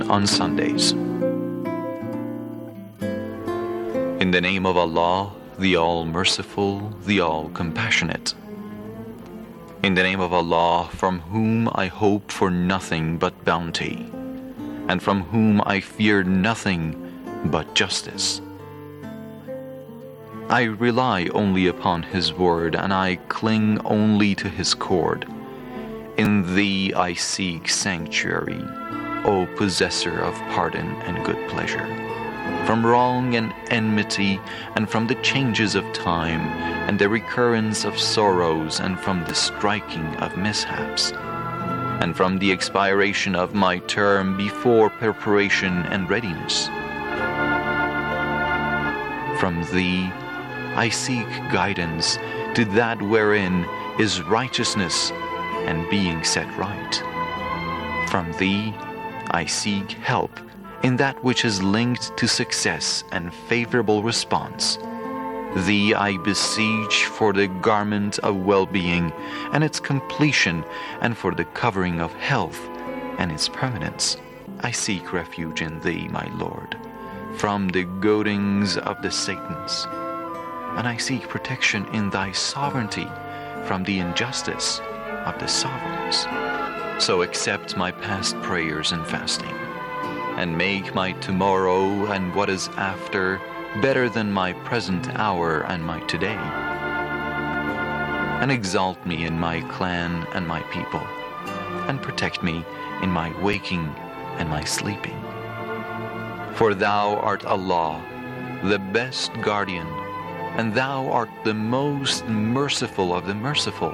on Sundays. In the name of Allah, the All-Merciful, the All-Compassionate. In the name of Allah, from whom I hope for nothing but bounty, and from whom I fear nothing but justice. I rely only upon His word, and I cling only to His cord. In Thee I seek sanctuary, O possessor of pardon and good pleasure, from wrong and enmity, and from the changes of time, and the recurrence of sorrows, and from the striking of mishaps, and from the expiration of my term before preparation and readiness. From Thee I seek guidance to that wherein is righteousness and being set right. From Thee I seek help in that which is linked to success and favorable response. Thee I beseech for the garment of well-being and its completion, and for the covering of health and its permanence. I seek refuge in Thee, my Lord, from the goadings of the Satans, and I seek protection in Thy sovereignty from the injustice of the sovereigns. So accept my past prayers and fasting, and make my tomorrow and what is after better than my present hour and my today. And exalt me in my clan and my people, and protect me in my waking and my sleeping. For Thou art Allah, the best guardian, and Thou art the most merciful of the merciful.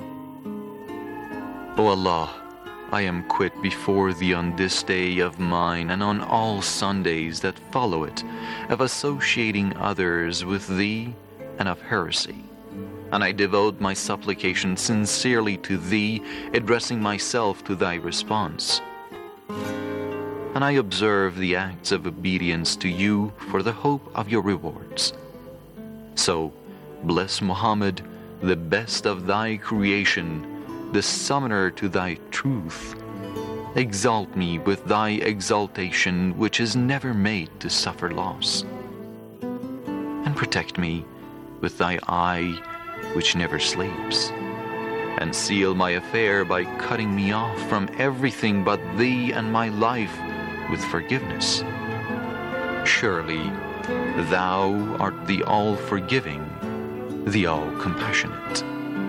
O Allah, I am quit before Thee on this day of mine, and on all Sundays that follow it, of associating others with Thee and of heresy. And I devote my supplication sincerely to Thee, addressing myself to Thy response. And I observe the acts of obedience to You for the hope of Your rewards. So, bless Muhammad, the best of Thy creation, the summoner to Thy truth. Exalt me with Thy exaltation, which is never made to suffer loss. And protect me with Thy eye, which never sleeps. And seal my affair by cutting me off from everything but Thee and my life with forgiveness. Surely, Thou art the all-forgiving, the all-compassionate.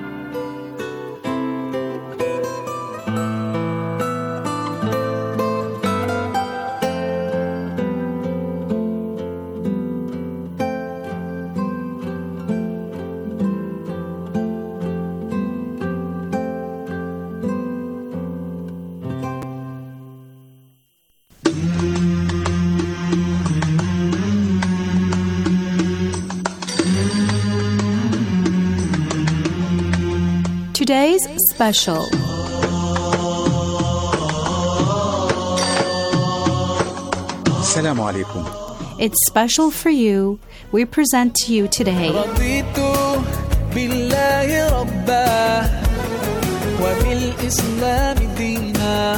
Today's special. Assalamu alaikum. It's special for you. We present to you today. رضيت بالله ربا وبالإسلام دينا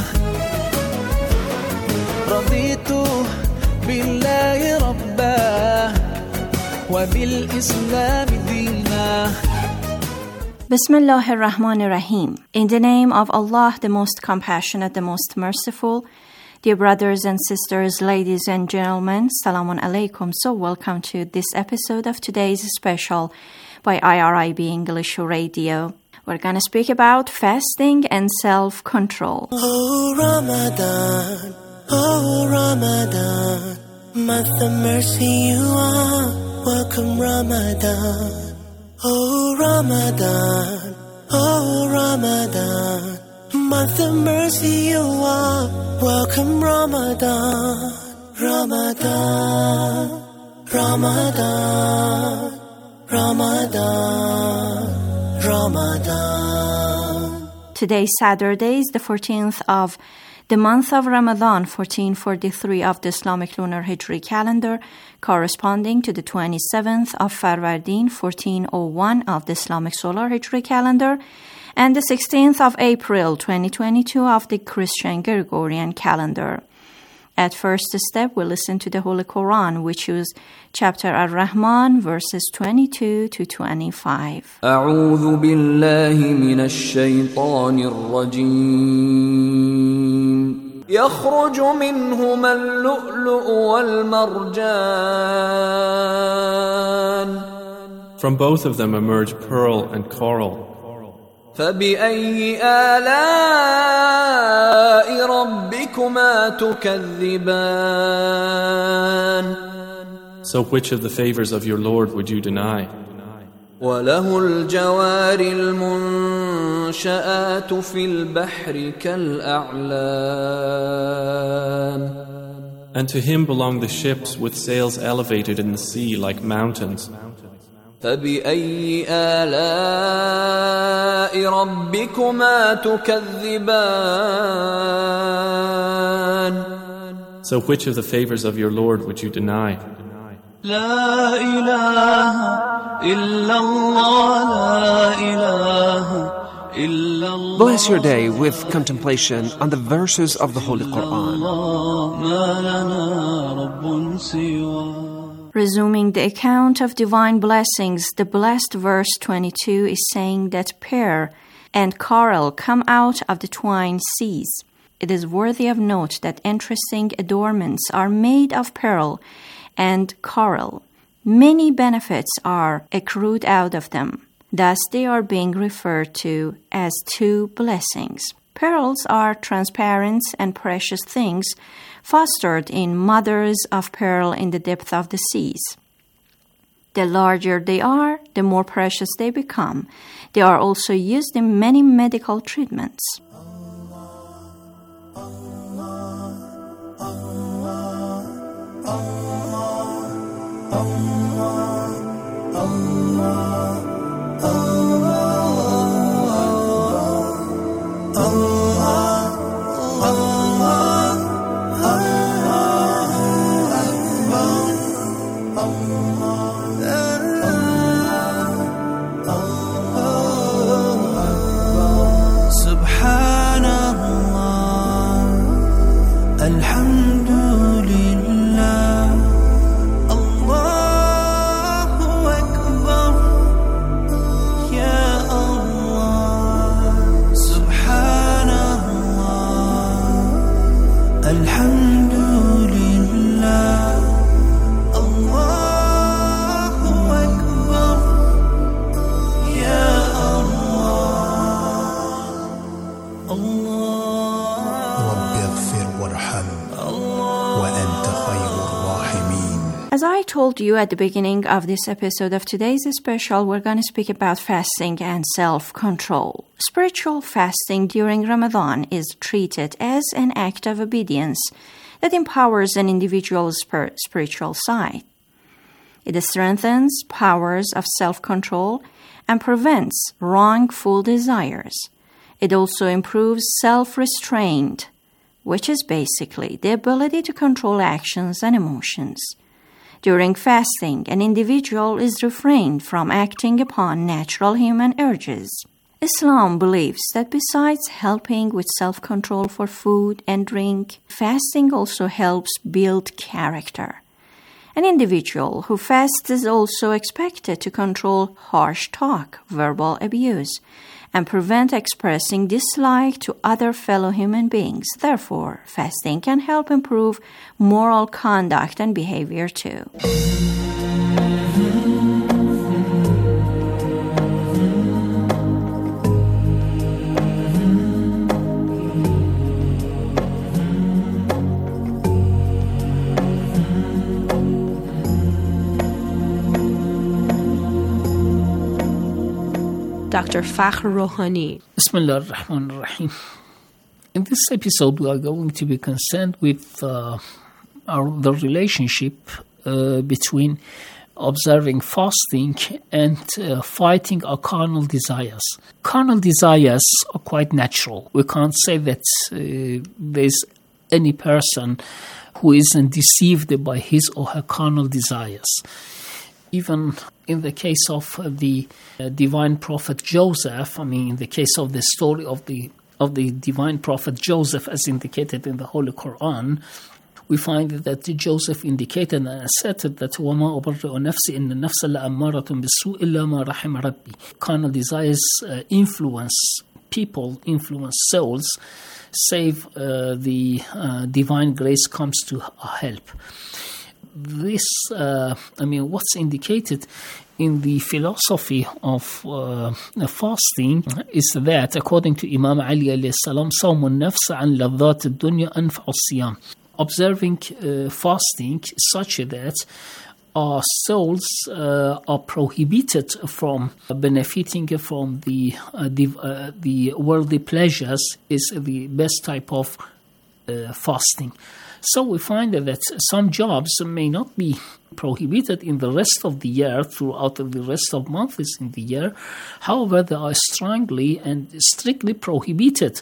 رضيت بالله ربا وبالإسلام دينا. Bismillah ar-Rahman ar-Rahim. In the name of Allah, the most compassionate, the most merciful. Dear brothers and sisters, ladies and gentlemen, Salamun Alaikum. So welcome to this episode of today's special by IRIB English Radio. We're going to speak about fasting and self-control. Oh Ramadan, month of mercy you are. Welcome Ramadan. Oh Ramadan, month of mercy you are. Welcome Ramadan, Ramadan, Ramadan, Ramadan, Ramadan. Today, Saturday, is the 14th of the month of Ramadan, 1443 of the Islamic lunar Hijri calendar, corresponding to the 27th of Farvardin, 1401 of the Islamic solar Hijri calendar, and the 16th of April, 2022 of the Christian Gregorian calendar. At first step, we listen to the Holy Quran. We choose chapter Ar-Rahman, verses 22 to 25. أعوذ بالله من الشيطان الرجيم يخرج منهما اللؤلؤ والمرجان From both of them emerge pearl and coral. فبأي آلاء ربكما تكذبان So which of the favors of your Lord would you deny? وله الجوار المنشآت في البحر كالأعلام And to him belong the ships with sails elevated in the sea like mountains. فبأي آلاء ربكما تكذبان So which of the favors of your Lord would you deny? لا إله إلا الله لا إله إلا الله Bless your day with contemplation on the verses of the Holy Quran. ما لنا رب سواه. Resuming the account of divine blessings, the blessed verse 22 is saying that pearl and coral come out of the twine seas. It is worthy of note that interesting adornments are made of pearl and coral. Many benefits are accrued out of them. Thus, they are being referred to as two blessings. Pearls are transparent and precious things fostered in mothers of pearl in the depth of the seas. The larger they are, the more precious they become. They are also used in many medical treatments. As I told you at the beginning of this episode of today's special, we're going to speak about fasting and self-control. Spiritual fasting during Ramadan is treated as an act of obedience that empowers an individual's spiritual side. It strengthens powers of self-control and prevents wrongful desires. It also improves self-restraint, which is basically the ability to control actions and emotions. During fasting, an individual is refrained from acting upon natural human urges. Islam believes that besides helping with self-control for food and drink, fasting also helps build character. An individual who fasts is also expected to control harsh talk, verbal abuse, and prevent expressing dislike to other fellow human beings. Therefore, fasting can help improve moral conduct and behavior too. Dr. Fakhr Rouhani. Bismillah ar-Rahman ar-Rahim. In this episode, we are going to be concerned with the relationship between observing fasting and fighting our carnal desires. Carnal desires are quite natural. We can't say that there's any person who isn't deceived by his or her carnal desires. Even in the case of the divine prophet Joseph, in the case of the story of the divine prophet Joseph as indicated in the Holy Quran, we find that Joseph indicated and asserted that وَمَا أُبَرِّئُ نَفْسِي إِنَّ النَّفْسَ لَأَمَّارَةٌ بِالسُّوءِ إِلَّا مَا رَحِمَ رَبِّي. Carnal desires influence people, influence souls, save the divine grace comes to help. This, what's indicated in the philosophy of fasting is that, according to Imam Ali alayhi salam, صَوْمُ النَّفْسِ عَنْ لَذَّاتِ الدُّنْيَا أَنْفَعُ الصِّيَامِ. Observing fasting such that our souls are prohibited from benefiting from the worldly pleasures is the best type of fasting. So we find that some jobs may not be prohibited in the rest of the year, throughout the rest of months in the year. However, they are strongly and strictly prohibited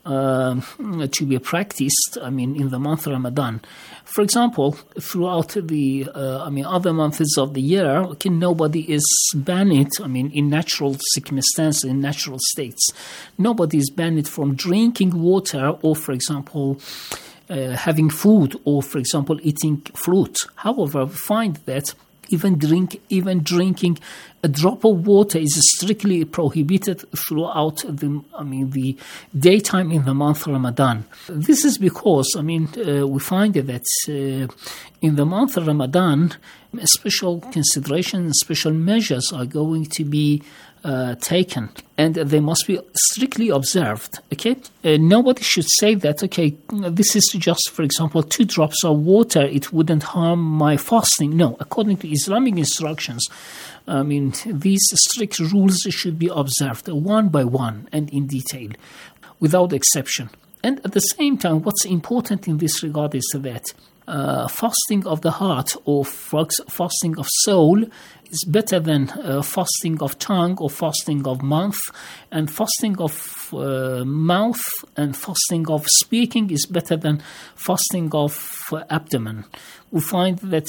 to be practiced, in the month Ramadan. For example, throughout the other months of the year, nobody is banned, in natural circumstances, in natural states. Nobody is banned from drinking water or, for example, having food or, for example, eating fruit. However, we find that even drinking a drop of water is strictly prohibited throughout the daytime in the month Ramadan. This is because, we find that in the month Ramadan, special considerations, special measures are going to be taken, and they must be strictly observed. Okay, nobody should say that, okay, this is just, for example, 2 drops of water, it wouldn't harm my fasting. No, according to Islamic instructions, these strict rules should be observed one by one and in detail, without exception. And at the same time, what's important in this regard is that fasting of the heart or fasting of soul is better than fasting of tongue or fasting of mouth, and fasting of mouth and fasting of speaking is better than fasting of abdomen. We find that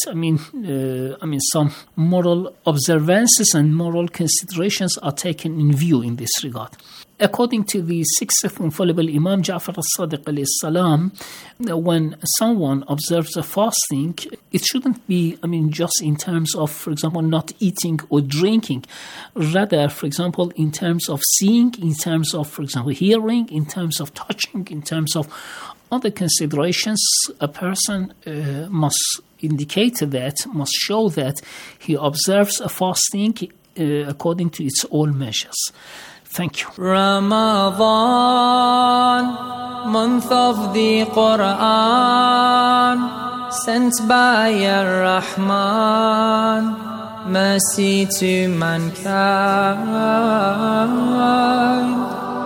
some moral observances and moral considerations are taken in view in this regard. According to the 6th infallible Imam Ja'far al-Sadiq alayhi salam, when someone observes a fasting, it shouldn't be, just in terms of, for example, not eating or drinking. Rather, for example, in terms of seeing, in terms of, for example, hearing, in terms of touching, in terms of other considerations, a person must show that he observes a fasting according to its all measures. Thank you. Ramadan, month of the Quran, sent by Ar-Rahman, mercy to mankind.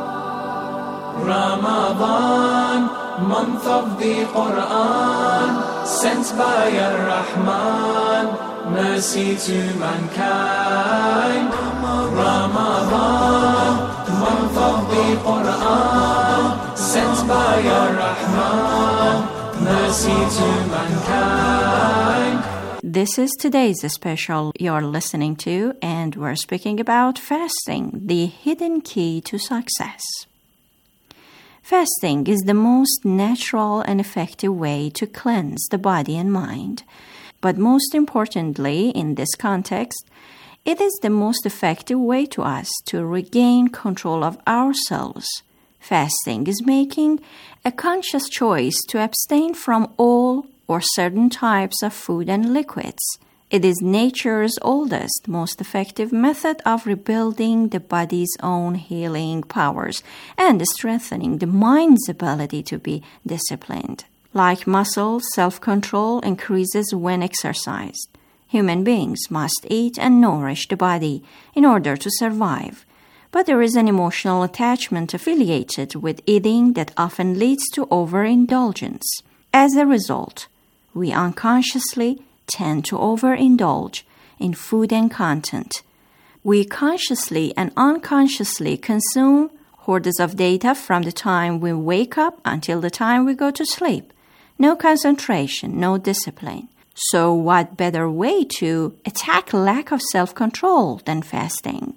Ramadan, month of the Quran, sent by Ar-Rahman, mercy to mankind. Ramadan, month of the Quran, sent by Ar-Rahman, mercy to mankind. This is today's special you're listening to, and we're speaking about fasting, the hidden key to success. Fasting is the most natural and effective way to cleanse the body and mind. But most importantly, in this context, it is the most effective way to us to regain control of ourselves. Fasting is making a conscious choice to abstain from all or certain types of food and liquids. It is nature's oldest, most effective method of rebuilding the body's own healing powers and strengthening the mind's ability to be disciplined. Like muscle, self-control increases when exercised. Human beings must eat and nourish the body in order to survive. But there is an emotional attachment affiliated with eating that often leads to overindulgence. As a result, we unconsciously tend to overindulge in food and content. We consciously and unconsciously consume hordes of data from the time we wake up until the time we go to sleep. No concentration, no discipline. So what better way to attack lack of self-control than fasting?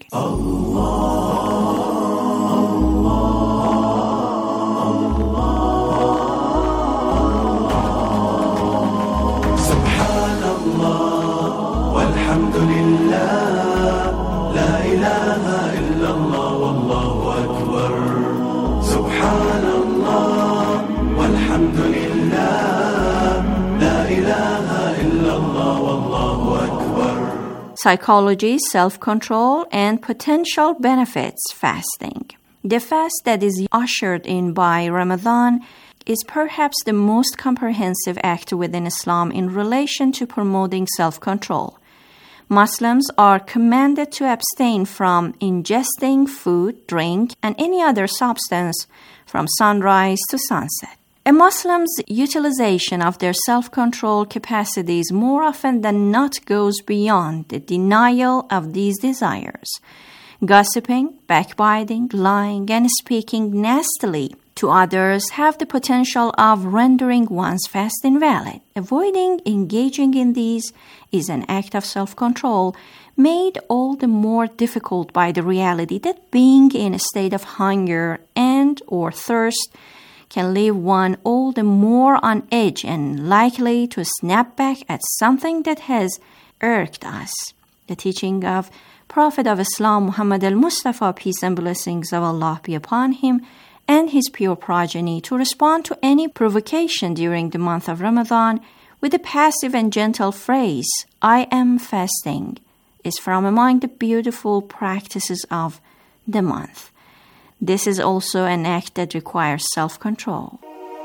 الله والله أكبر. Psychology, self-control, and potential benefits fasting. The fast that is ushered in by Ramadan is perhaps the most comprehensive act within Islam in relation to promoting self-control. Muslims are commanded to abstain from ingesting food, drink, and any other substance from sunrise to sunset. A Muslim's utilization of their self-control capacities more often than not goes beyond the denial of these desires. Gossiping, backbiting, lying, and speaking nastily to others have the potential of rendering one's fast invalid. Avoiding engaging in these is an act of self-control made all the more difficult by the reality that being in a state of hunger and or thirst can leave one all the more on edge and likely to snap back at something that has irked us. The teaching of Prophet of Islam Muhammad al-Mustafa, peace and blessings of Allah be upon him, and his pure progeny to respond to any provocation during the month of Ramadan with a passive and gentle phrase, I am fasting, is from among the beautiful practices of the month. This is also an act that requires self-control.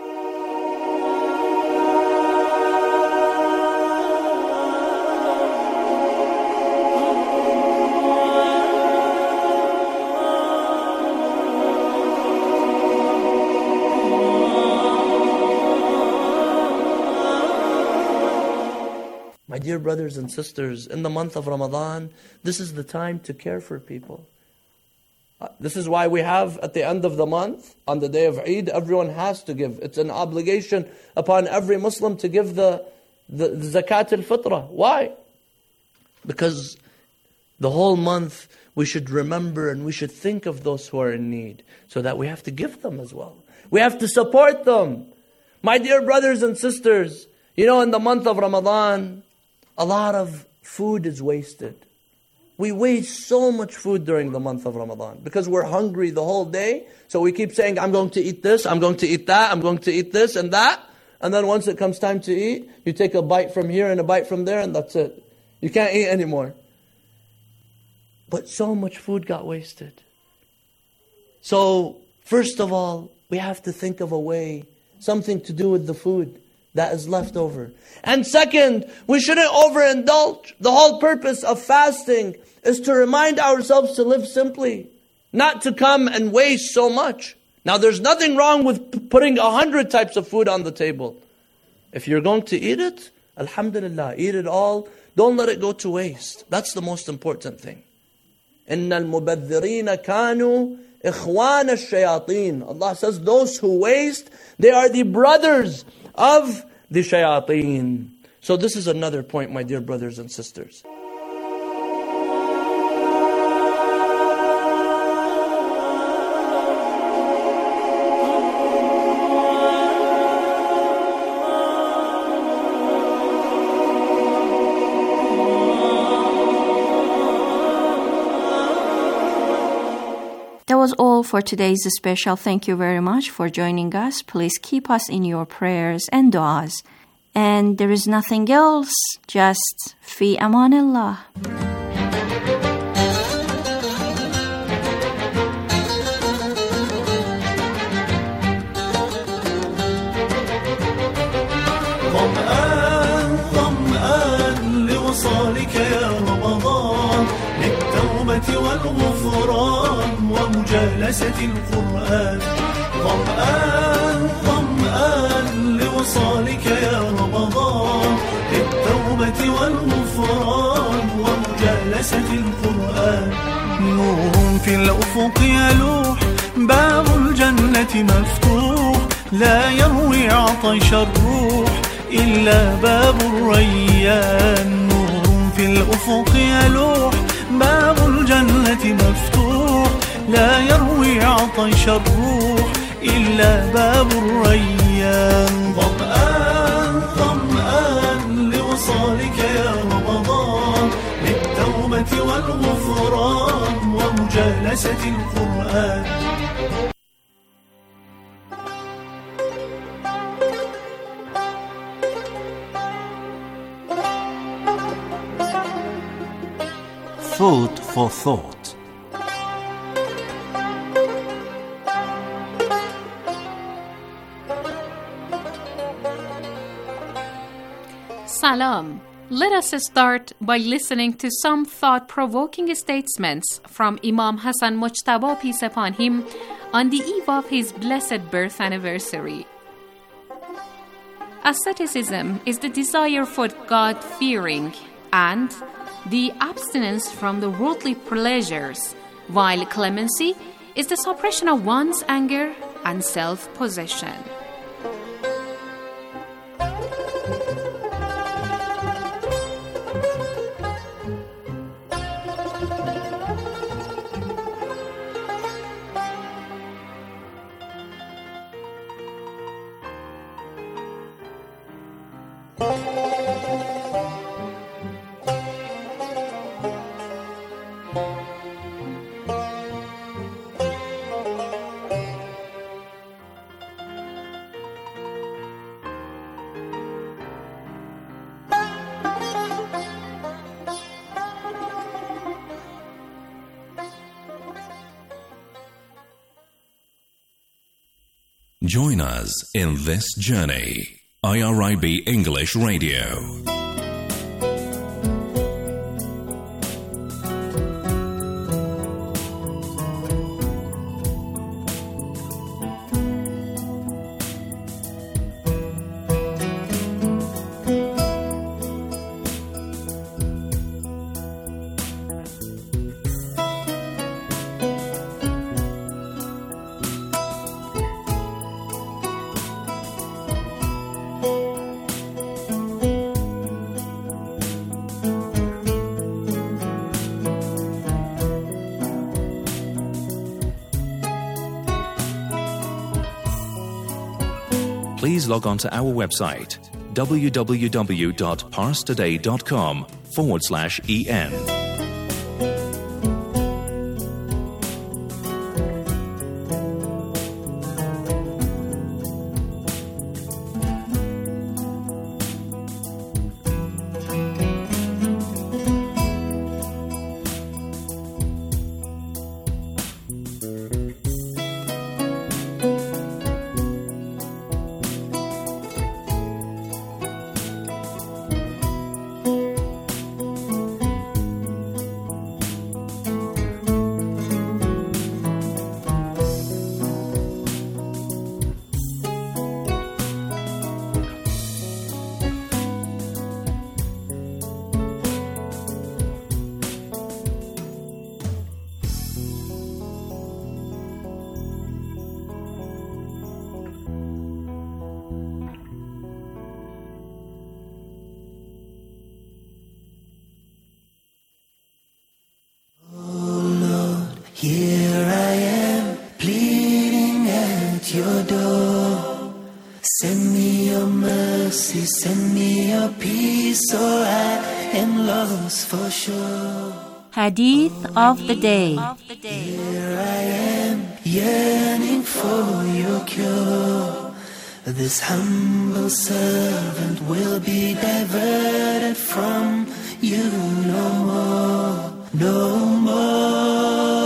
My dear brothers and sisters, in the month of Ramadan, this is the time to care for people. This is why we have at the end of the month, on the day of Eid, everyone has to give. It's an obligation upon every Muslim to give the zakat al-fitrah. Why? Because the whole month we should remember and we should think of those who are in need, so that we have to give them as well. We have to support them. My dear brothers and sisters, you know, in the month of Ramadan, a lot of food is wasted. We waste so much food during the month of Ramadan because we're hungry the whole day. So we keep saying, I'm going to eat this, I'm going to eat that, I'm going to eat this and that. And then once it comes time to eat, you take a bite from here and a bite from there and that's it. You can't eat anymore. But so much food got wasted. So first of all, we have to think of a way, something to do with the food that is left over. And second, we shouldn't overindulge. The whole purpose of fasting is to remind ourselves to live simply, not to come and waste so much. Now there's nothing wrong with putting 100 types of food on the table. If you're going to eat it, alhamdulillah, eat it all. Don't let it go to waste. That's the most important thing. إِنَّ الْمُبَذِّرِينَ كَانُوا إِخْوَانَ الشَّيَاطِينَ. Allah says those who waste, they are the brothers of the shayateen. So this is another point, my dear brothers and sisters. That was all for today's special. Thank you very much for joining us. Please keep us in your prayers and du'as. And there is nothing else, just fi amanillah. ظمآن ظمآن لوصالك يا رمضان للتوبة والغفران ومجالسة القرآن. ظمآن ظمآن لوصالك يا رمضان للتوبة والغفران ومجالسة القرآن. نور في الأفق يلوح باب الجنة مفتوح لا يروي عطش الروح إلا باب الريان. نور في الأفق يلوح باب الجنة مفتوح لا يروي عطش الروح إلا باب الريان. ظمآن ظمآن لوصالك يا رمضان للتوبة والغفران ومجالسة القرآن. Food for thought. Salam. Let us start by listening to some thought-provoking statements from Imam Hassan Mujtaba, peace upon him, on the eve of his blessed birth anniversary. Asceticism is the desire for God-fearing and the abstinence from the worldly pleasures, while clemency is the suppression of one's anger and self-possession. Join us in this journey. IRIB English Radio. Please log on to our website www.parstoday.com/en. Here I am, pleading at your door. Send me your mercy, send me your peace, or I am lost for sure. Hadith of the day. Here I am, yearning for your cure. This humble servant will be diverted from you no more, no more.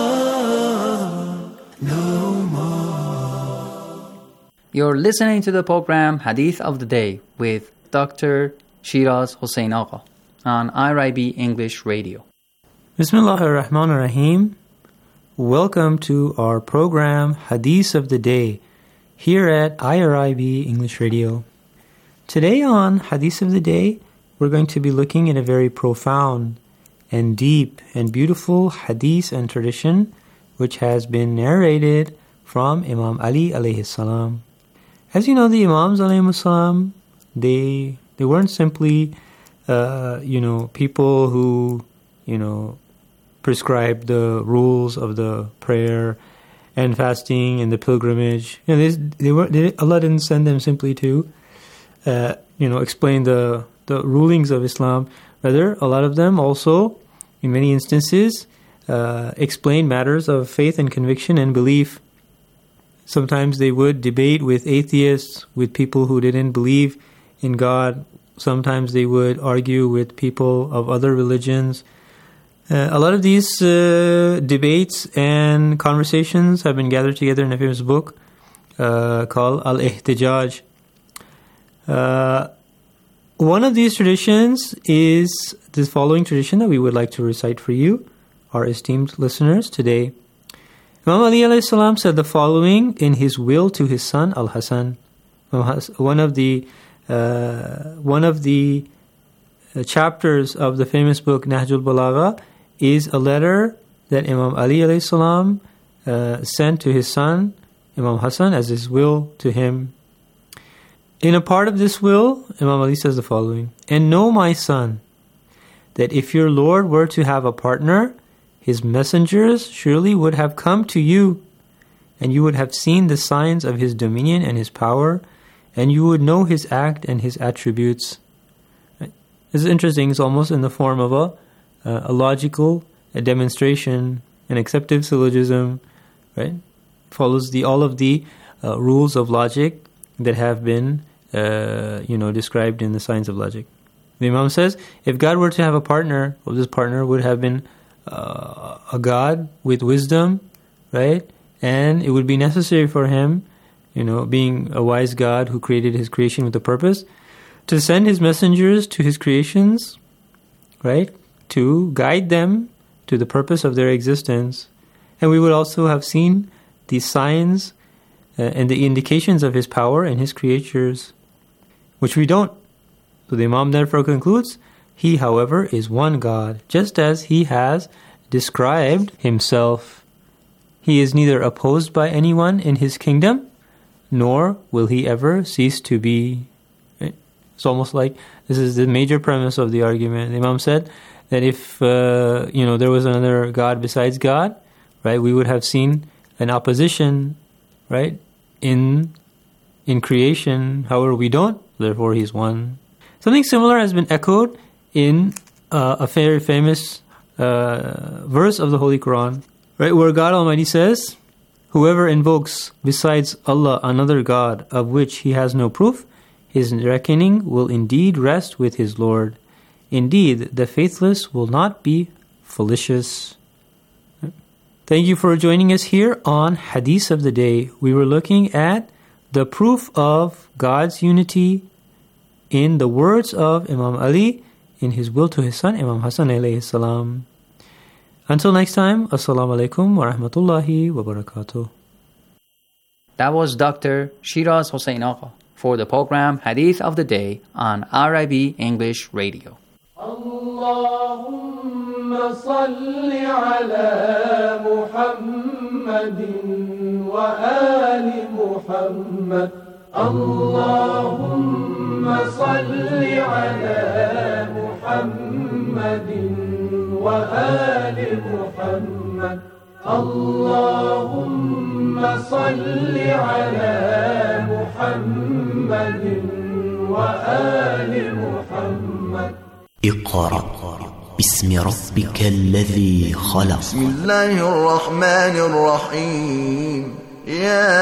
You're listening to the program Hadith of the Day with Dr. Shiraz Hossein Agha on IRIB English Radio. Bismillahir Rahmanir Rahim. Welcome to our program Hadith of the Day here at IRIB English Radio. Today on Hadith of the Day, we're going to be looking at a very profound and deep and beautiful hadith and tradition which has been narrated from Imam Ali alayhi salam. As you know, the Imams alayhi salam, they weren't simply people who prescribed the rules of the prayer and fasting and the pilgrimage. Allah didn't send them simply to explain the rulings of Islam. Rather, a lot of them also, in many instances, explain matters of faith and conviction and belief. Sometimes they would debate with atheists, with people who didn't believe in God. Sometimes they would argue with people of other religions. A lot of these debates and conversations have been gathered together in a famous book called Al-Ihtijaj. One of these traditions is the following tradition that we would like to recite for you, our esteemed listeners, today. Imam Ali alayhi salam said the following in his will to his son Al-Hasan. One of the chapters of the famous book Nahjul Balagha is a letter that Imam Ali alayhi salam sent to his son Imam Hassan as his will to him. In a part of this will, Imam Ali says the following: "And know, my son, that if your Lord were to have a partner, his messengers surely would have come to you, and you would have seen the signs of his dominion and his power, and you would know his act and his attributes." This is interesting. It's almost in the form of a logical demonstration, an acceptive syllogism, right? Follows all of the rules of logic that have been described in the science of logic. The Imam says, if God were to have a partner, well, this partner would have been a God with wisdom, right? And it would be necessary for him, being a wise God who created his creation with a purpose, to send his messengers to his creations, right? To guide them to the purpose of their existence. And we would also have seen the signs and the indications of his power and his creatures, which we don't. So the Imam therefore concludes, he, however, is one God, just as he has described himself. He is neither opposed by anyone in his kingdom, nor will he ever cease to be. It's almost like this is the major premise of the argument. The Imam said that if there was another God besides God, right, we would have seen an opposition, right, in creation. However, we don't. Therefore, he's one. Something similar has been echoed in a very famous verse of the Holy Quran, right, where God Almighty says, "Whoever invokes besides Allah another God of which he has no proof, his reckoning will indeed rest with his Lord. Indeed, the faithless will not be fallacious." Thank you for joining us here on Hadith of the Day. We were looking at the proof of God's unity in the words of Imam Ali in his will to his son Imam Hassan alayhi salam. Until next time, Assalamu alaikum wa rahmatullahi wa barakatuh. That was Dr. Shiraz Hossein Agha for the program Hadith of the Day on RIB English Radio. اللهم صل على محمد وآل محمد اللهم صل على محمد وآل محمد اللهم صل على محمد وآل محمد اقرأ باسم ربك الذي خلق. بسم الله الرحمن الرحيم. يا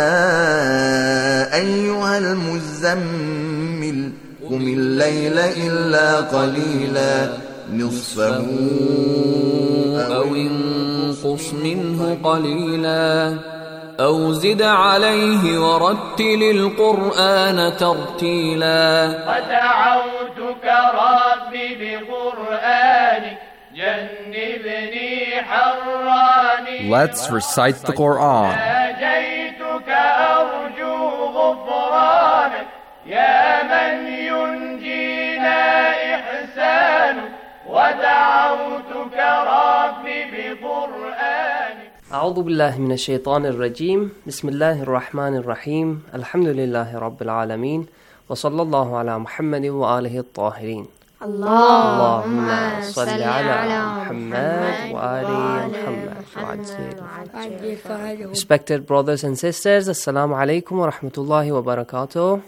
أيها المزمل قم الليل إلا قليلا نصفه أو انقص منه قليلا أو زد عليه ورتل القرآن ترتيلا ودعوتك ربي بقرآنك جنبني حراني. Let's recite the Quran. ناجيتك أرجو غفرانك يا من ينجينا إحسانك ودعوتك ربي بقرآنك. أعوذ بالله من الشيطان الرجيم. بسم الله الرحمن الرحيم. الحمد لله رب العالمين وصلى الله على محمد وآله الطاهرين. اللهم صل على محمد وآل محمد. Respected brothers and sisters, Assalamu alaikum wa rahmatullahi wa barakatuh.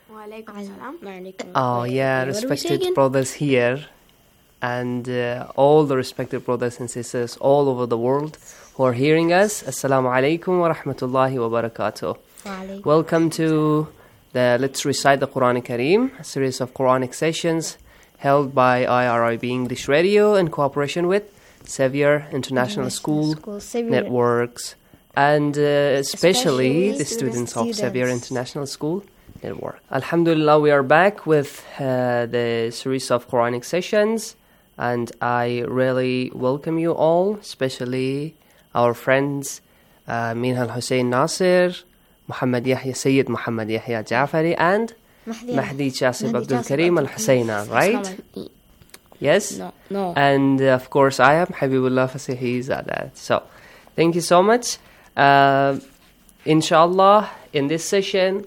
Oh yeah, respected brothers here and all the respected brothers and sisters all over the world who are hearing us. Assalamu alaikum wa rahmatullahi wa barakatuh. Welcome to the Let's Recite the Quran Kareem, a series of Quranic sessions held by IRIB English Radio in cooperation with Xavier International School Xavier. Networks, and especially the students of Xavier International School Network. Alhamdulillah, we are back with the series of Quranic sessions, and I really welcome you all, especially our friends Minhal Hussein Nasir, Muhammad Yahya Sayyid Muhammad Yahya Jafari, and Mahdi Chasib Abdul Karim Al Husseina, right? Yes? No. And of course, I am Habibullah Fasihi Zadat. So, thank you so much. Inshallah, in this session,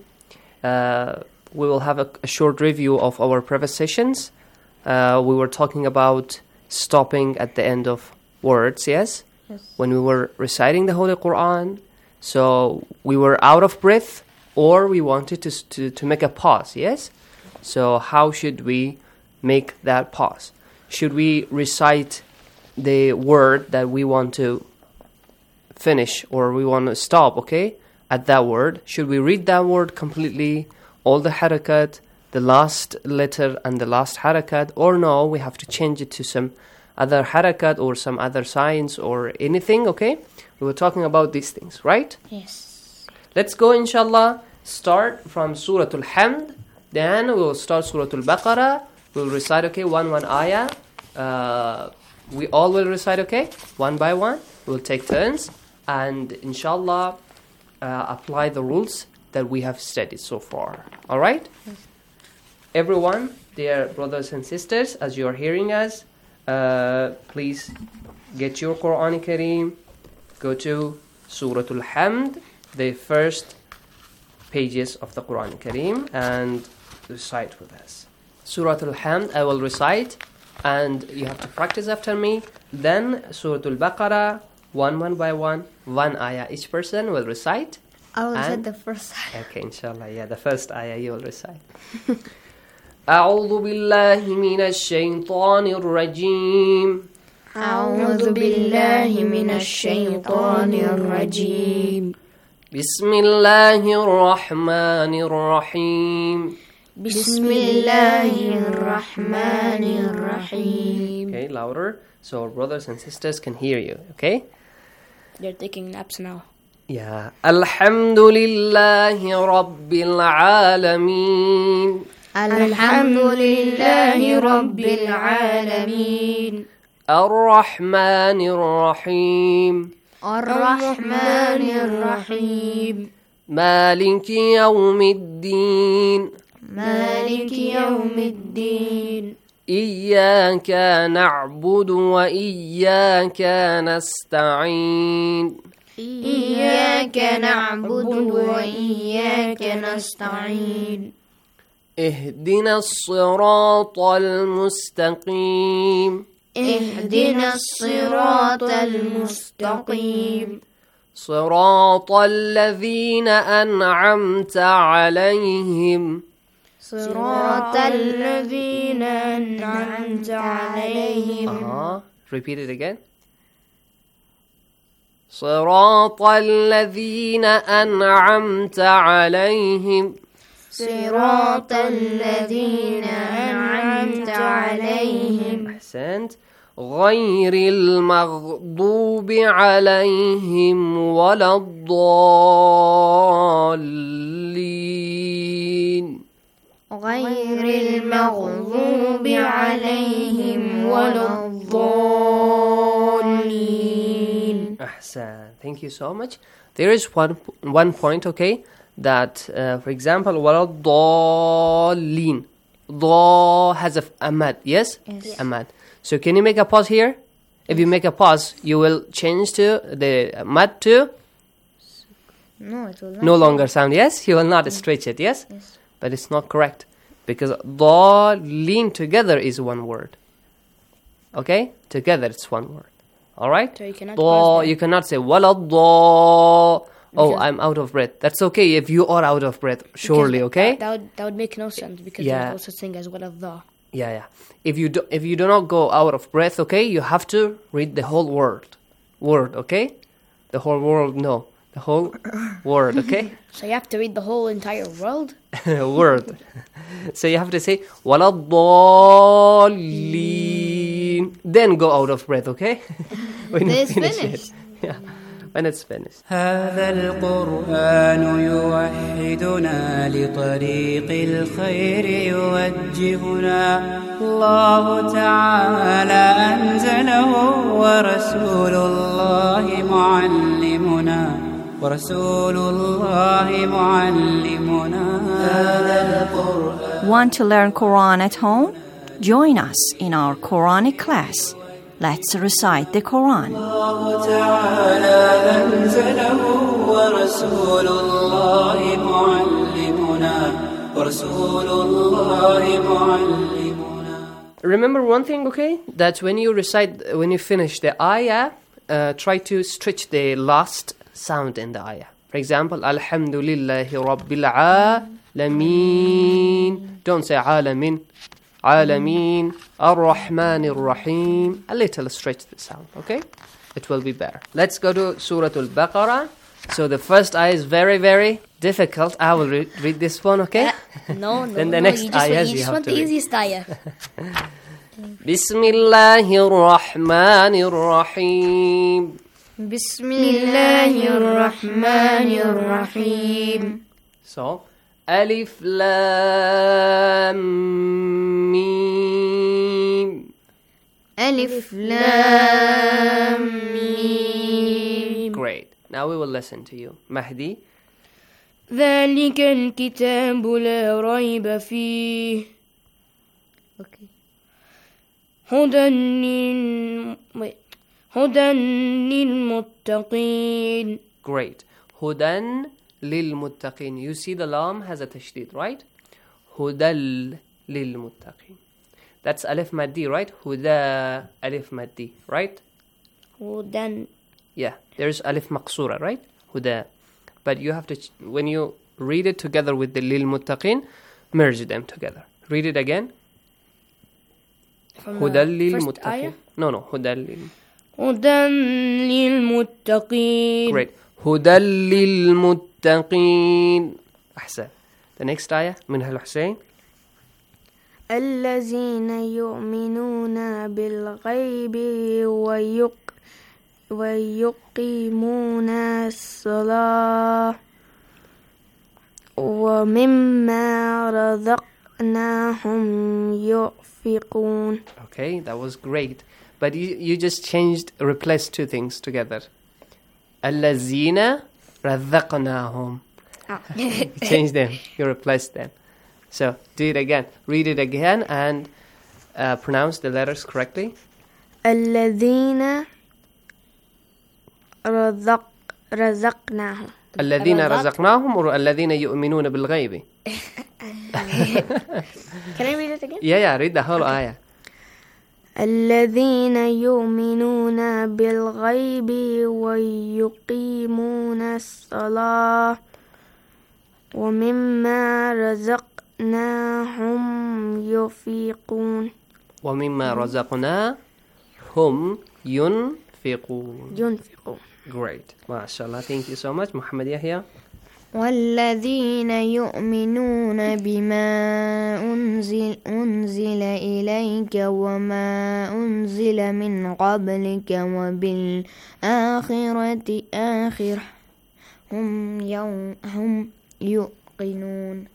we will have a short review of our previous sessions. We were talking about stopping at the end of words, yes? When we were reciting the Holy Quran. So, we were out of breath, or we wanted to make a pause, yes? So, how should we make that pause? Should we recite the word that we want to finish or we want to stop, okay, at that word? Should we read that word completely, all the harakat, the last letter and the last harakat, or no, we have to change it to some other harakat or some other signs or anything, okay? We were talking about these things, right? Yes. Let's go, inshallah, start from Surah Al-Hamd, then we will start Surah Al-Baqarah. We'll recite, okay, one ayah. We all will recite, okay, one by one. We'll take turns and, inshallah, apply the rules that we have studied so far. All right? Yes. Everyone, dear brothers and sisters, as you are hearing us, please get your Quran Kareem. Go to Surah Al-Hamd, the first pages of the Quran Kareem, and recite with us. Surah Al-Hamd, I will recite, and you have to practice after me. Then Surah Al-Baqarah, one by one ayah. Each person will recite. I will recite the first ayah. Okay, inshallah, yeah, the first ayah you will recite. أعوذ بالله من الشيطان الرجيم. أعوذ بالله من الشيطان الرجيم. بسم الله الرحمن الرحيم. بسم الله الرحمن الرحيم. Okay, louder, so our brothers and sisters can hear you, okay? They're taking naps now. Yeah. الحمد لله رب العالمين. الحمد لله رب العالمين. الرحمن الرحيم. الرحمن الرحيم. مالك يوم الدين. مالك يوم الدين. إياك نعبد وإياك نستعين. إياك نعبد وإياك نستعين. اهدنا الصراط المستقيم. اهدنا الصراط المستقيم. صراط الذين أنعمت عليهم. صراط الذين أنعمت عليهم. Repeat it again. صراط الذين أنعمت عليهم. صراط الذين أنعمت عليهم. أحسنت. غير المغضوب عليهم ولا الضالين. غير المغضوب عليهم ولا الضالين. أحسن. Thank you so much. There is one point, okay, that for example ولا الضالين. ضا has a mad, yes? Yes. A mad. So can you make a pause here? If you make a pause, you will change to the mad to? No, it will not. No longer sound, yes? You will not stretch it, yes? Yes. But it's not correct. Because ضالين together is one word. Okay? Together it's one word. Alright? So you cannot pause there. You cannot say ولا الضا. Oh, I'm out of breath. That's okay if you are out of breath, surely, okay? That would make no sense because Yeah. there's also thing as well as the. Yeah. If you do not go out of breath, okay, you have to read the whole word, okay? The whole word, no, the whole word, okay? So you have to read the whole entire world? Word. So you have to say ولا الضالين. reading, then go out of breath, okay? When you It's finish finished. it. Yeah, when it's finished. هذا القرآن يوحدنا لطريق الخير يوجهنا الله تعالى أنزله ورسول الله معلمنا هذا القرآن. Want to learn Quran at home? Join us in our Quranic class. Let's recite the Quran. الله تعالى أنزله ورسول الله معلمنا. Remember one thing, okay? That when you finish the ayah, try to stretch the last sound in the ayah. For example, Alhamdulillahi Rabbil Alameen. Don't say Alamin. Alameen. Ar-Rahman Ar-Rahim. A little stretch the sound, okay? It will be better. Let's go to Surah Al-Baqarah. So the first ayah is very, very difficult. I will read this one, okay? No. Then the next ayah you just want the easiest ayah. Bismillahir Rahmanir Rahim. Bismillahir Rahmanir Rahim. So, Alif Lam Mim. Alif Lam Mim. Great. Now we will listen to you. Mahdi. ذلك الكتاب لا ريب فيه هدى للمتقين. Great. هدى للمتقين. You see the lam has a tashdid, right? هدى للمتقين. That's alif maddi, right? هدى alif maddi, right? هدى. Yeah, there's alif maqsura, right? هدى. But you have to, when you read it together with the للمتقين, merge them together. Read it again. هدى للمتقين. No, هدى للمتقين. Great. هدى للمتقين. أحسن. The next ayah منها الحسين. الذين يؤمنون بالغيب ويقيمون الصلاة ومما رزقناهم ينفقون. Okay, that was great. But you just replaced two things together. الذين رزقناهم. You changed them. You replaced them. So do it again. Read it again and pronounce the letters correctly. الذين رزقناهم. الذين رزقناهم or الذين يؤمنون بالغيب. Can I read it again? Yeah, read the whole ayah. الذين يؤمنون بالغيب ويقيمون الصلاة ومما رزقناهم ينفقون. ومما رزقناهم ينفقون. Great. MashaAllah. Thank you so much. Muhammad Yahya. والذين يؤمنون بما أنزل إليك وما أنزل من قبلك وبالآخرة هم يوقنون.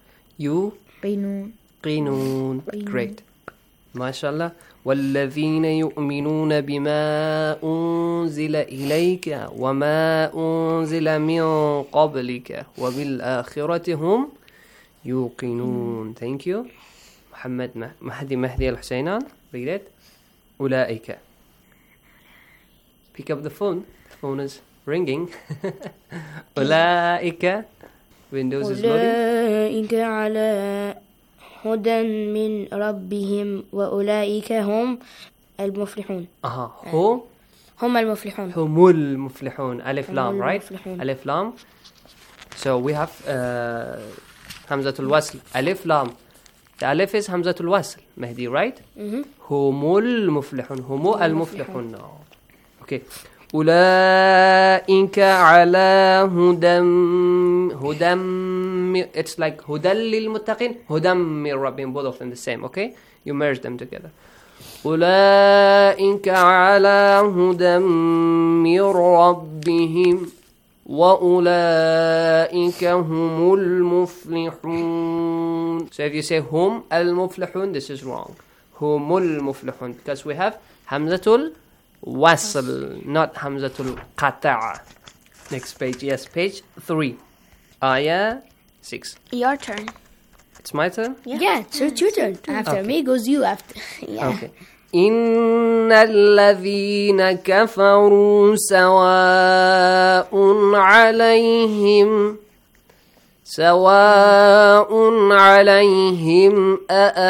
يوقنون. Great. MashaAllah. والذين يؤمنون بما أنزل إليك وما أنزل من قبلك وبالآخرة هم يوقنون. Thank you. محمد مهدي الحسينان. Read it. أولئك. Pick up the phone. The phone is ringing. أولئك. Windows is loading. أولئك على هدى من ربهم وأولئك هم المفلحون. هم المفلحون. هم المفلحون. Alif Lam, right? Alif Lam. So we have Hamzatul Wasl. Alif Lam. The Alif is Hamzatul Wasl. Mahdi, right? هم المفلحون. هم المفلحون. No. Okay. أولئك على هدى it's like هدى للمتقين هدى من ربهم. Both of them the same, okay? You merge them together. أولئك على هدى من ربهم وأولئك هم المفلحون. So if you say هم المفلحون, this is wrong. هم المفلحون, because we have Hamzatul Wasl, not Hamzatul Qata'. Next page, yes, page 3. Ayah 6. Your turn. It's my turn? Yeah, so it's your turn. After me goes you after. Yeah. Okay. إن الذين كفروا سواء عليهم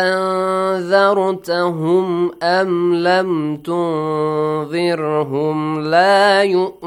أأنذرتهم أم لم تنذرهم لا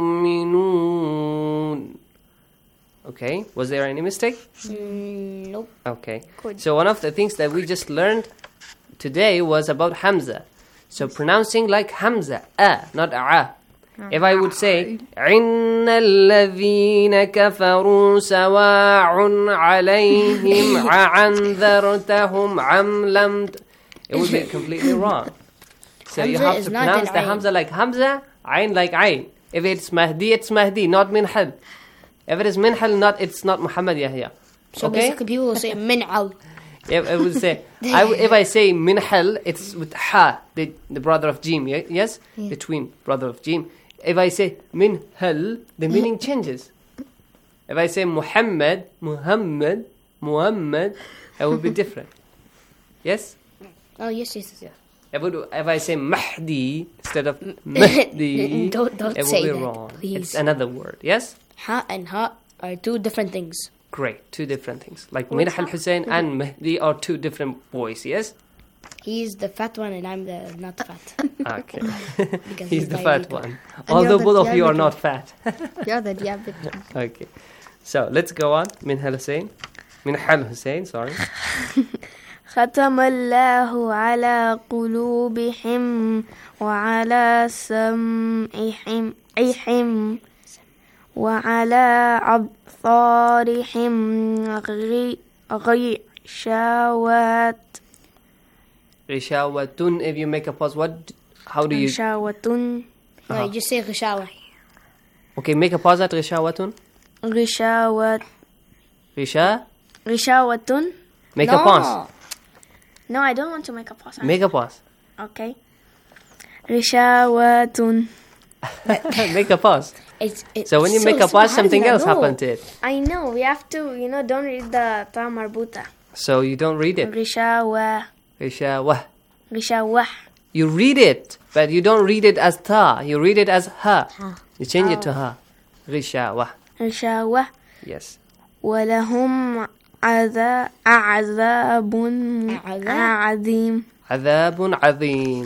يؤمنون. Okay, was there any mistake? Nope. Okay. So one of the things that we just learned today was about Hamza. So pronouncing like Hamza, not a. If I would say إن الذين كفروا سواء عليهم أأنذرتهم أم لم, it would be completely wrong. So you have to pronounce the Hamza like Hamza, Ain like Ain. If it's Mahdi, it's Mahdi, not Minhal. If it is Minhal, it's not Muhammad Yahya. So basically people will say Min'al. If I would say, if I say Minhal, it's with Ha, the brother of Jim, yes? The twin brother of Jim. If I say Minhal, the meaning changes. If I say Muhammad, it would be different. Yes? Oh, yes. Yeah. If I say Mahdi instead of Mahdi, don't it will say be that, wrong. please. It's another word, yes? Ha and Ha are two different things. Great, two different things. Like Minah al-Hussein and Mahdi are two different boys, yes? He's the fat one and I'm the not fat. Okay. He's the fat one. Although both of you are not fat. You're the diabetic. Okay. So let's go on. Minah al-Hussein, sorry. ختم الله على قلوبهم وعلى سمعهم وعلى أبصارهم غشاوة. If you make a pause, how do you? غشاوة. No, you just say غشاوة. Okay, make a pause at غشاوة. غشاوة. Make a pause. No, I don't want to make a pause. Make a pause. Okay. غشاوة. Make a pause. It's so when you make a pause, something else happened to it. I know. We have to, don't read the ta marbuta. So you don't read it. غشاوة. You read it, but you don't read it as ta. You read it as ha. You change it to ha. غشاوة. Yes. ولهم عذاب عظيم. عذاب عظيم.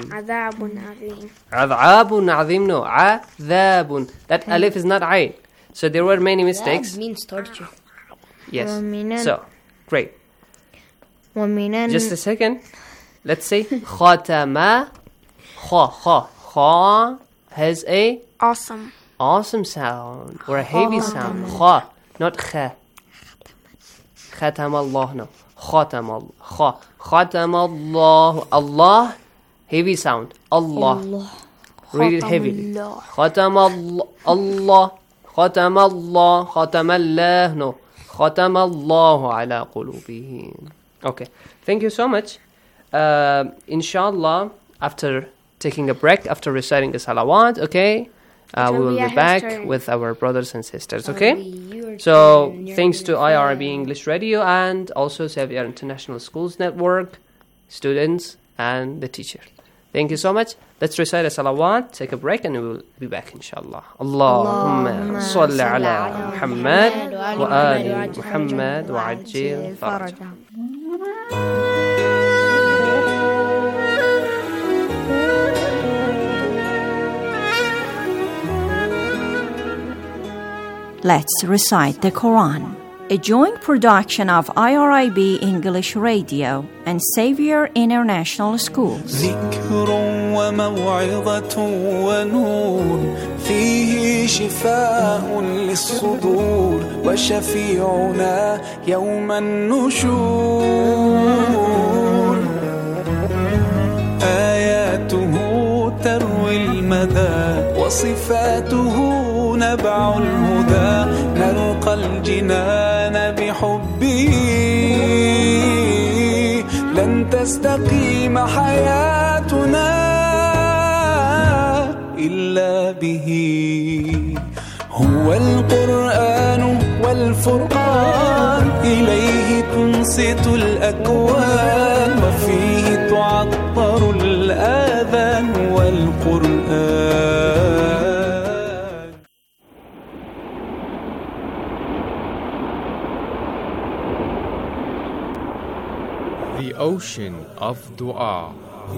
No. عذاب. That alif is not ayn. So there were many mistakes. That means torture. Yes. So, great. Just a second. Let's say khatama. Kha has a awesome sound or a heavy sound. Kha, not kha. Khatama Allah, no. Khatama Allah. Allah, heavy sound. Allah. Read it heavily. Khatama Allah. Khatama Allah. Khatama Allah, no. Khatama Allah ala qulubihim. Okay. Thank you so much. Inshallah, after taking a break, after reciting the salawat, okay, we will be back with our brothers and sisters, okay? So, thanks to IRIB English Radio and also Xavier International Schools Network, students, and the teacher. Thank you so much. Let's recite a salawat, take a break, and we will be back, inshallah. Allahumma salli ala Muhammad wa ali Muhammad wa ajil farajah. Let's recite the Quran, a joint production of IRIB English Radio and Xavier International Schools. ذكر وموعظة ونور فيه شفاء للصدور وشفيعنا يوم النشور آيات يروي المدى وصفاته نبع الهدى نلقى الجنان بحبه لن تستقيم حياتنا إلا به هو القرآن والفرقان إليه تنصت الأكوان وفيه تعطر الآذان والقرآن. The ocean of dua.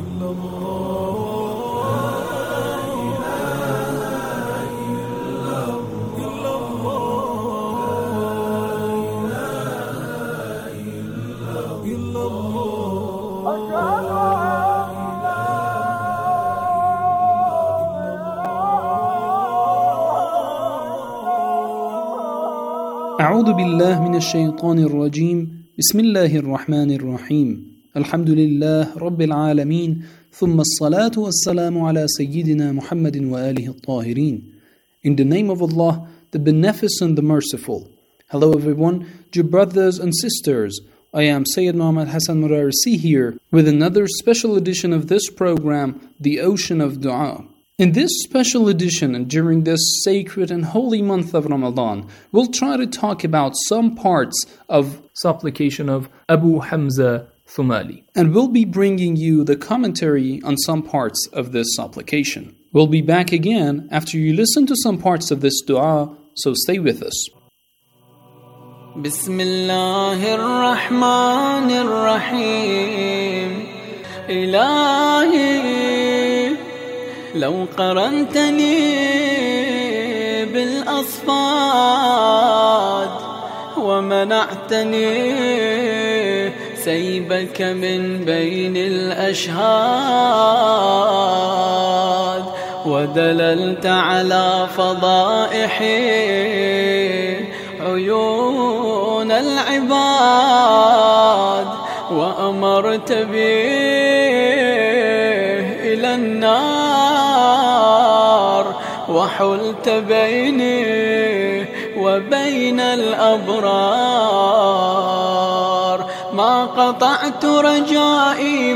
أعوذ بالله من الشيطان الرجيم بسم الله الرحمن الرحيم الحمد لله رب العالمين ثم الصلاة والسلام على سيدنا محمد وآله الطاهرين. In the name of Allah, the Beneficent, the Merciful. Hello everyone, dear brothers and sisters. I am Sayyid Muhammad Hassan Murarisi here with another special edition of this program, The Ocean of Dua. In this special edition and during this sacred and holy month of Ramadan, we'll try to talk about some parts of supplication of Abu Hamza Thumali. And we'll be bringing you the commentary on some parts of this supplication. We'll be back again after you listen to some parts of this dua, so stay with us. Bismillahir-Rahmanir-Rahim. Ilahi لو قرنتني بالأصفاد ومنعتني سيبك من بين الأشهاد ودللت على فضائحي عيون العباد وأمرت بي إلى النار وحلت بيني وبين الأبرار ما قطعت رجائي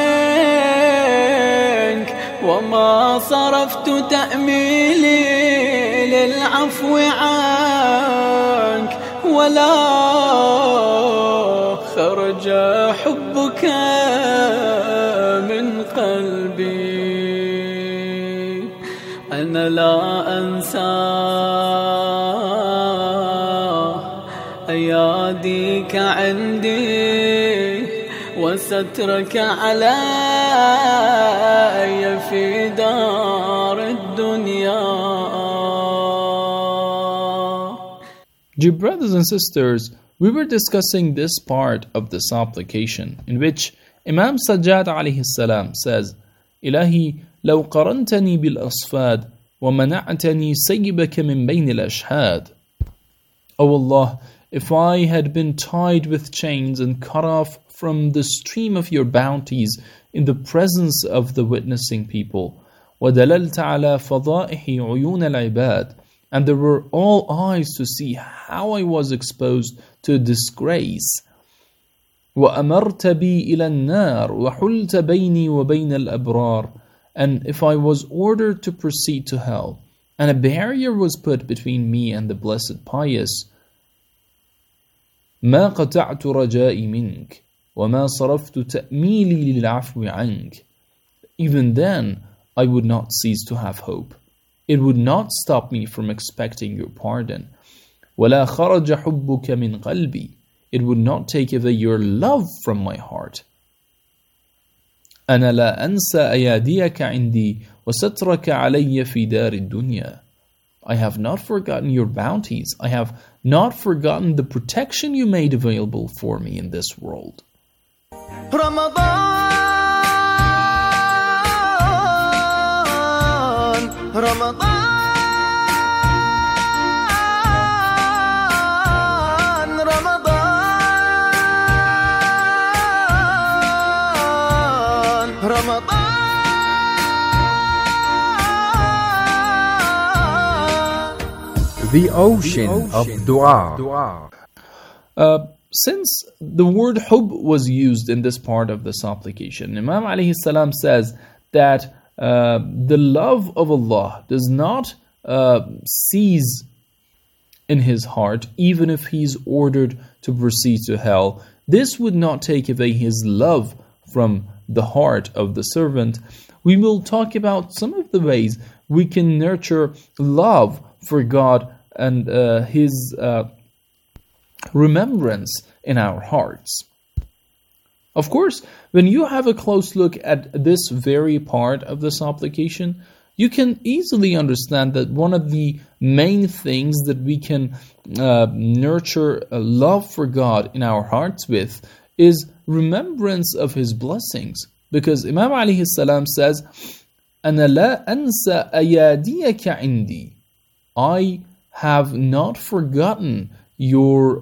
منك وما صرفت تأميلي للعفو عنك ولا خرج حبك من قلبي أنا لا أنسى أياديك عندي وسترك علي في دار الدنيا. Dear brothers and sisters, we were discussing this part of the supplication in which Imam Sajjad alayhi salam says, إلهي لو قرنتني بالأصفاد ومنعتني سيبك من بين الأشهاد. O Allah, if I had been tied with chains and cut off from the stream of your bounties in the presence of the witnessing people, وَدَلَلْتَ عَلَى فَضَائِحِ عُيُونَ الْعِبَادِ, and there were all eyes to see how I was exposed to disgrace, وَأَمَرْتَ بِي إِلَى النَّارِ وَحُلْتَ بَيْنِي وَبَيْنَ الْأَبْرَارِ, and if I was ordered to proceed to hell, and a barrier was put between me and the blessed pious, ما قطعت رجائي منك وما صرفت تأميلي للعفو عنك. Even then, I would not cease to have hope. It would not stop me from expecting your pardon. ولا خرج حبك من قلبي. It would not take away your love from my heart. أنا لا أنسى أياديك عندي وسترك علي في دار الدنيا. I have not forgotten your bounties. I have not forgotten the protection you made available for me in this world. The ocean of dua. Since the word hub was used in this part of the supplication, Imam alayhi salam says that the love of Allah does not cease in his heart, even if he's ordered to proceed to hell. This would not take away his love from the heart of the servant. We will talk about some of the ways we can nurture love for God and His remembrance in our hearts. Of course, when you have a close look at this very part of the supplication, you can easily understand that one of the main things that we can nurture a love for God in our hearts with is remembrance of His blessings. Because Imam alayhi salam says, أَنَا لَا أَنْسَ أَيَادِيَكَ عِنْدِي, I have not forgotten your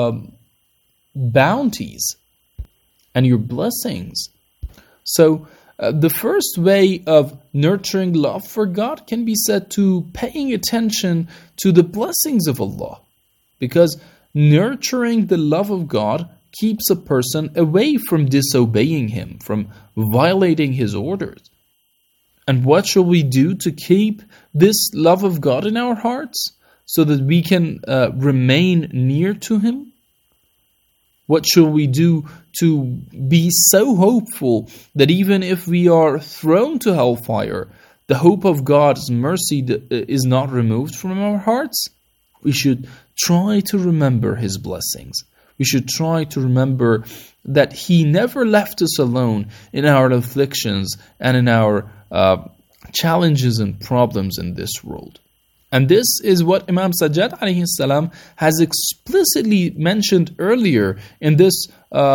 bounties and your blessings. So the first way of nurturing love for God can be said to paying attention to the blessings of Allah. Because nurturing the love of God keeps a person away from disobeying Him, from violating His orders. And what shall we do to keep this love of God in our hearts so that we can remain near to Him? What shall we do to be so hopeful that even if we are thrown to hellfire, the hope of God's mercy is not removed from our hearts? We should try to remember His blessings. We should try to remember that He never left us alone in our afflictions and in our challenges and problems in this world. And this is what Imam Sajjad alayhi salam has explicitly mentioned earlier in this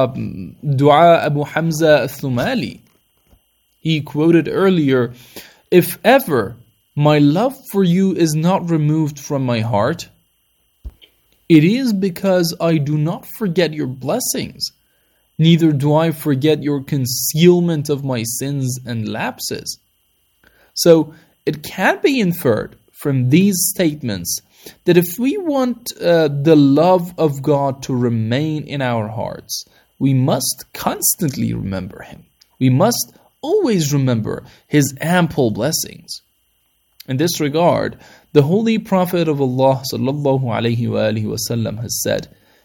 dua Abu Hamza al-Thumali. He quoted earlier, "If ever my love for you is not removed from my heart, it is because I do not forget your blessings, neither do I forget your concealment of my sins and lapses." So it can be inferred from these statements that if we want the love of God to remain in our hearts, we must constantly remember Him. We must always remember His ample blessings. In this regard, the Holy Prophet of Allah sallallahu alayhi wa alihi wasallam has said,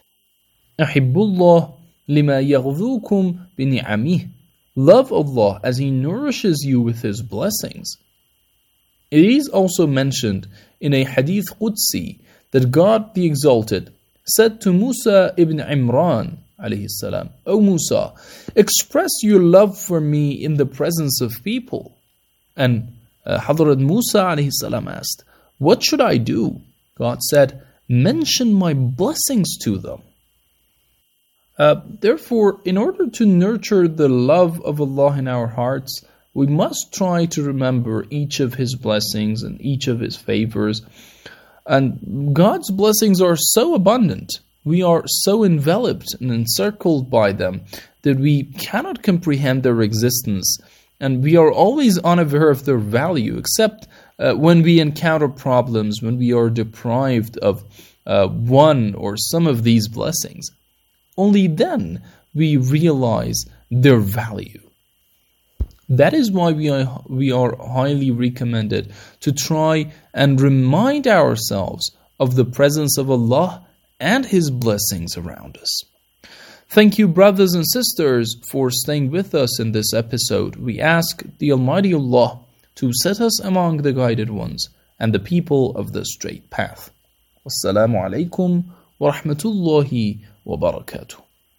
"Ahibbullah lima yaghdukum bini'amih." Love Allah as He nourishes you with His blessings. It is also mentioned in a hadith Qudsi that God the Exalted said to Musa ibn Imran alayhi salam, "O Musa, express your love for me in the presence of people." And Hazrat Musa alayhi salam asked, "What should I do?" God said, "Mention my blessings to them." Therefore, in order to nurture the love of Allah in our hearts, we must try to remember each of His blessings and each of His favors. And God's blessings are so abundant, we are so enveloped and encircled by them that we cannot comprehend their existence, and we are always unaware of their value, except when we encounter problems, when we are deprived of one or some of these blessings. Only then we realize their value. That is why we are highly recommended to try and remind ourselves of the presence of Allah and His blessings around us. Thank you, brothers and sisters, for staying with us in this episode. We ask the Almighty Allah to set us among the guided ones and the people of the straight path. Wassalamu alaikum wa rahmatullahi wa barakatuh.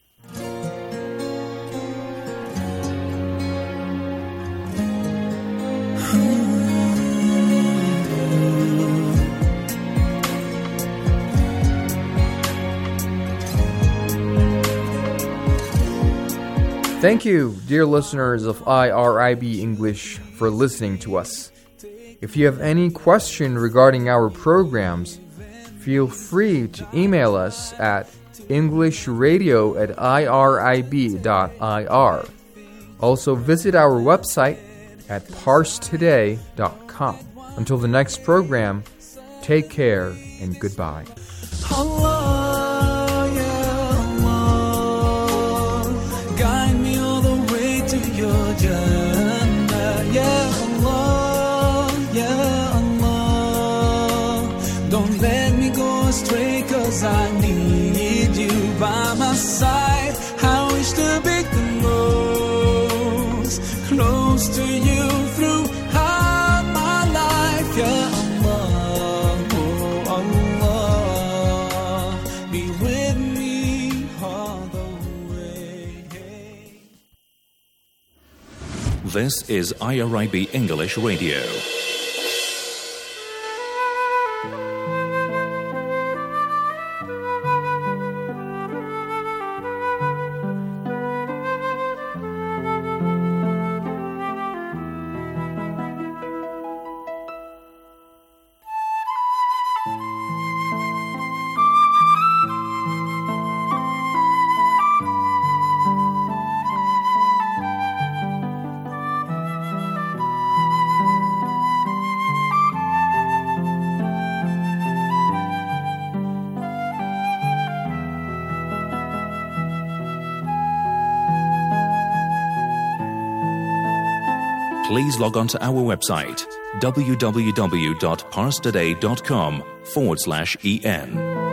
Thank you, dear listeners of IRIB English, for listening to us. If you have any question regarding our programs, feel free to email us at englishradio@irib.ir. Also visit our website at parstoday.com. Until the next program, Take care and goodbye. Allah, yeah, Allah, guide me all the way to your Jannah. Yeah, Allah, yeah, Allah, don't let me go astray, 'cause I need you by my side. I wish to be the most close to you throughout my life. Yeah, This is IRIB English Radio. Please log on to our website www.parstoday.com/en.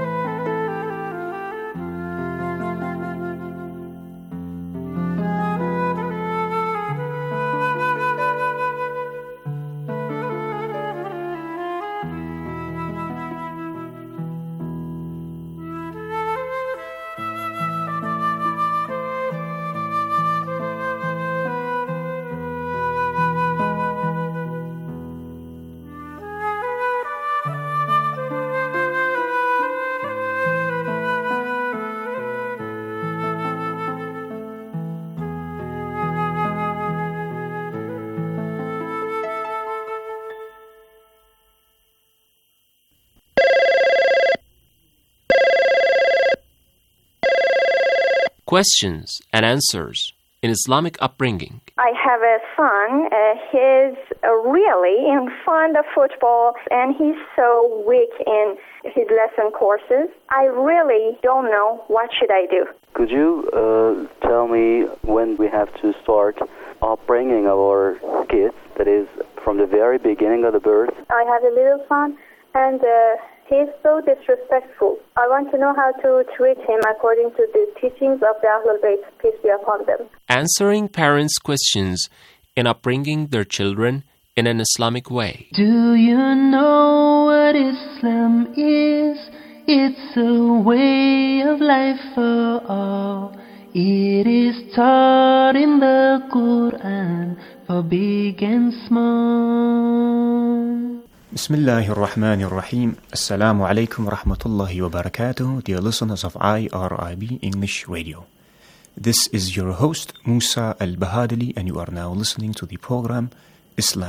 Questions and answers in Islamic upbringing. I have a son. He's really fond of football, and he's so weak in his lesson courses. I really don't know what should I do. Could you tell me when we have to start upbringing our kids, that is, from the very beginning of the birth? I have a little son, and he's so disrespectful. I want to know how to treat him according to the teachings of the Ahlul Bayt, peace be upon them. Answering parents' questions in upbringing their children in an Islamic way. Do you know what Islam is? It's a way of life for all. It is taught in the Quran for big and small. Bismillahir Rahmanir Rahim. Assalamu alaikum wa rahmatullahi wa barakatuh, dear listeners of IRIB English Radio. This is your host, Musa Al-Bahadili, and you are now listening to the program Islam